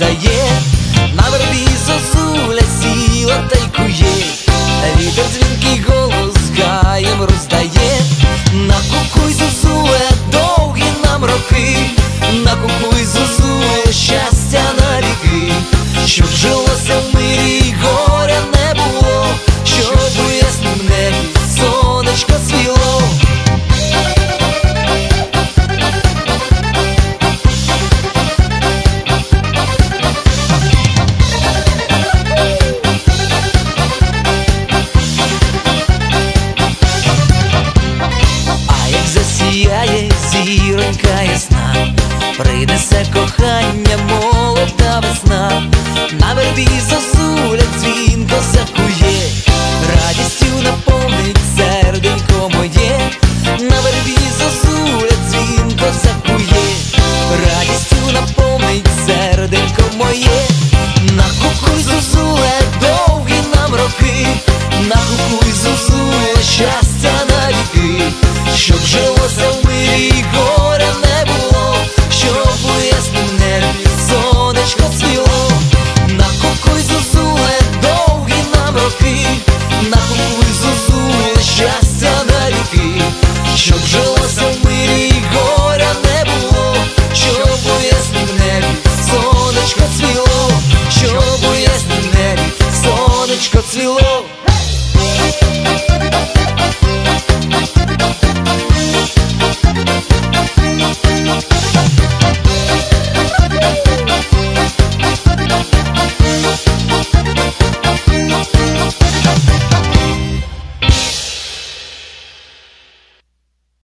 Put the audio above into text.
роздає, на вербі зозуля сіла та й кує, вітер дзвінкий голос гаєм роздає. Накукуй, зозуле, довгі нам роки, накукуй, зозуле, щастя на віки, щоб жилося в мирі й горя не було, щоб у яснім небі сонечко цвіло. Засіяє зіронька ясна, принесе кохання молода весна, на вербі зозуля дзвінко закує, радістю наповнить серденько моє, на вербі зозуля дзвінко закує, радістю наповнить серденько моє. Накукуй, зозуле, довгі нам роки, накукуй, зозуле, щастя на віки, щоб жилося в мирі й горя не було, щоб у яснім небі сонечко цвіло. Накукуй, зозуле, довгі нам роки, накукуй, зозуле, щастя на віки, щоб жилося в мирі й горя не було, щоб у яснім небі сонечко цвіло, щоб у яснім небі сонечко цвіло.